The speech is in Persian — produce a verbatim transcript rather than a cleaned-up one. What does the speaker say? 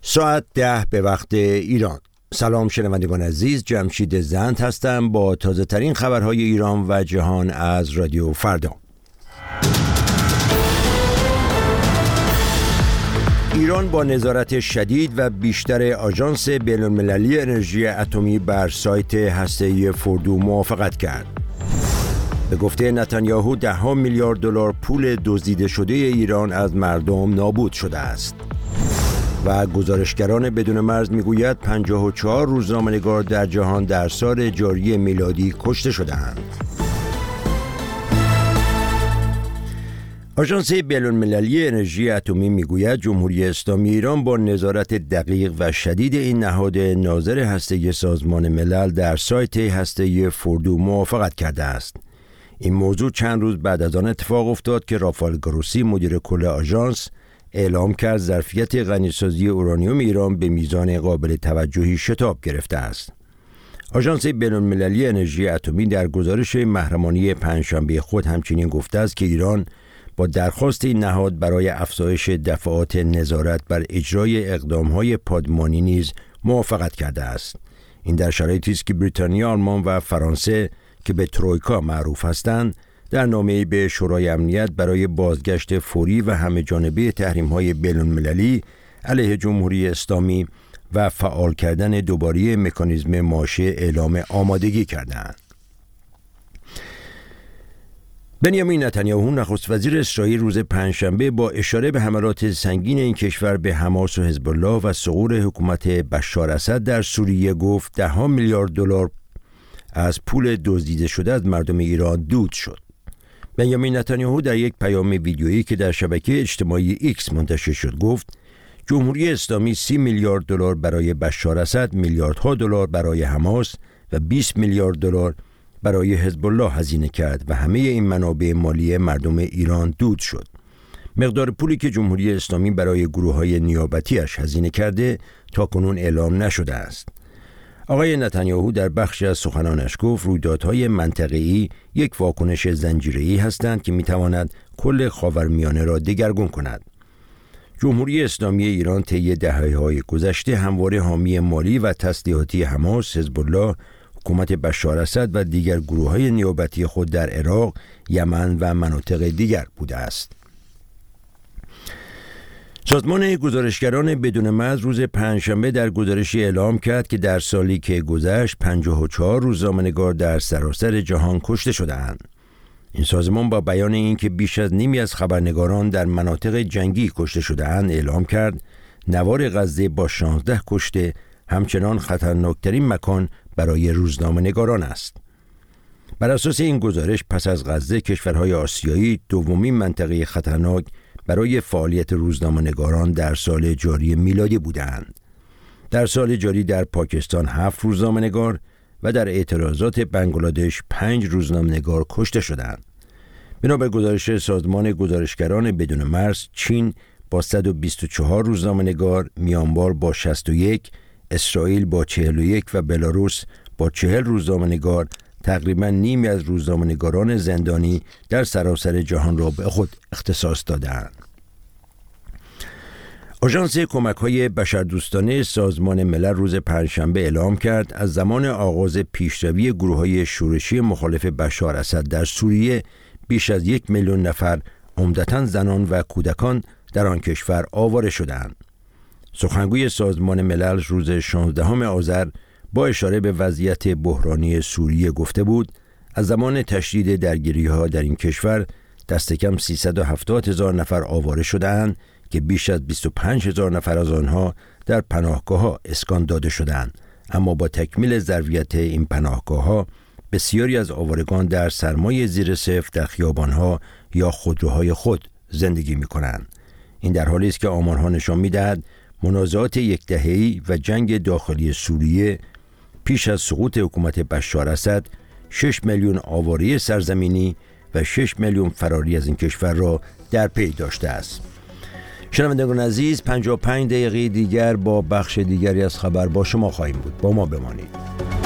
ساعت ده به وقت ایران. سلام شنوندگان عزیز، جمشید زند هستم با تازه ترین خبرهای ایران و جهان از رادیو فردا. ایران با نظارت شدید و بیشتر آژانس بین‌المللی انرژی اتمی بر سایت هسته‌ای فوردو موافقت کرد. به گفته نتانیاهو ده‌ها میلیارد دلار پول دزدیده شده ایران از مردم نابود شده است. و گزارشگران بدون مرز میگوید پنجاه و چهار روزنامه‌نگار در جهان در سال جاری میلادی کشته شده‌اند. آژانس بین‌المللی انرژی اتمی میگوید جمهوری اسلامی ایران با نظارت دقیق و شدید این نهاد ناظر هسته‌ای سازمان ملل در سایت هسته‌ای فوردو موافقت کرده است. این موضوع چند روز بعد از آن اتفاق افتاد که رافائل گروسی مدیر کل آژانس اعلام کرد ظرفیت غنیسازی اورانیوم ایران به میزان قابل توجهی شتاب گرفته است. آژانس بین‌المللی انرژی اتمی در گزارش محرمانه پنجشنبه خود همچنین گفته است که ایران با درخواست این نهاد برای افزایش دفعات نظارت بر اجرای اقدام‌های پادمانی نیز موافقت کرده است. این در شرایطی است که بریتانیا، آلمان و فرانسه که به ترویکا معروف هستند در نامه‌ای به شورای امنیت برای بازگشت فوری و همه‌جانبه تحریم‌های بین‌المللی علیه جمهوری اسلامی و فعال کردن دوباره مکانیزم ماشه اعلام آمادگی کردند. بنیامین نتانیاهو نخست وزیر اسرائیل روز پنجشنبه با اشاره به حملات سنگین این کشور به حماس و حزب الله و سقوط حکومت بشار اسد در سوریه گفت ده‌ها میلیارد دلار از پول دزدیده شده از مردم ایران دود شد. بنیامین نتانیاهو در یک پیام ویدیویی که در شبکه اجتماعی ایکس منتشر شد گفت جمهوری اسلامی سی میلیارد دلار برای بشار اسد، میلیاردها دلار برای حماس و بیست میلیارد دلار برای حزب الله هزینه کرد و همه این منابع مالی مردم ایران دود شد. مقدار پولی که جمهوری اسلامی برای گروه‌های نیابتی‌اش هزینه کرده تاکنون اعلام نشده است. آقای نتانیاهو در بخشی از سخنانش گفت رویدادهای منطقه‌ای یک واکنش زنجیره‌ای هستند که می‌تواند کل خاورمیانه را دگرگون کند. جمهوری اسلامی ایران طی دهه‌های گذشته همواره حامی مالی و تسلیحاتی حماس، حزب الله، حکومت بشار اسد و دیگر گروه‌های نیابتی خود در عراق، یمن و مناطق دیگر بوده است. سازمان گزارشگران بدون مرز روز پنجشنبه در گزارشی اعلام کرد که در سالی که گذشت پنجاه و چهار روزنامه‌نگار در سراسر جهان کشته شده‌اند. این سازمان با بیان اینکه بیش از نیمی از خبرنگاران در مناطق جنگی کشته شده‌اند اعلام کرد نوار غزه با شانزده کشته همچنان خطرناکترین مکان برای روزنامه‌نگاران است. بر اساس این گزارش پس از غزه کشورهای آسیایی دومین منطقه خطرناک برای فعالیت روزنامه‌نگاران در سال جاری میلادی بودند. در سال جاری در پاکستان هفت روزنامه‌نگار و در اعتراضات بنگلادش پنج روزنامه‌نگار کشته شدند. بنابر گزارش سازمان گزارشگران بدون مرز، چین با صد و بیست و چهار روزنامه‌نگار، میانمار با شصت و یک، اسرائیل با چهل و یک و بلاروس با چهل روزنامه‌نگار تقریباً نیمی از روزنامه‌نگاران زندانی در سراسر جهان را به خود اختصاص دادند. آژانس کمک‌های بشردوستانه سازمان ملل روز پنجشنبه اعلام کرد از زمان آغاز پیشروی گروه‌های شورشی مخالف بشار اسد در سوریه بیش از یک میلیون نفر عمدتاً زنان و کودکان در آن کشور آواره شدند. سخنگوی سازمان ملل روز شانزدهم آذر با اشاره به وضعیت بحرانی سوریه گفته بود از زمان تشدید درگیری‌ها در این کشور دست کم سیصد و هفتاد هزار نفر آواره شده‌اند که بیش از بیست و پنج هزار نفر از آنها در پناهگاه‌ها اسکان داده شدند، اما با تکمیل ظرفیت این پناهگاه‌ها بسیاری از آوارگان در سرمای زیر صفر در خیابان‌ها یا خودروهای خود زندگی می‌کنند. این در حالی است که آمارها نشان می‌دهد منازعات یک دهه‌ای و جنگ داخلی سوریه پیش از سقوط حکومت بشار اسد شش میلیون آواره سرزمینی و شش میلیون فراری از این کشور را در پی داشته است. شنوندگان عزیز، پنجاه و پنج دقیقه دیگر با بخش دیگری از خبر با شما خواهیم بود. با ما بمانید.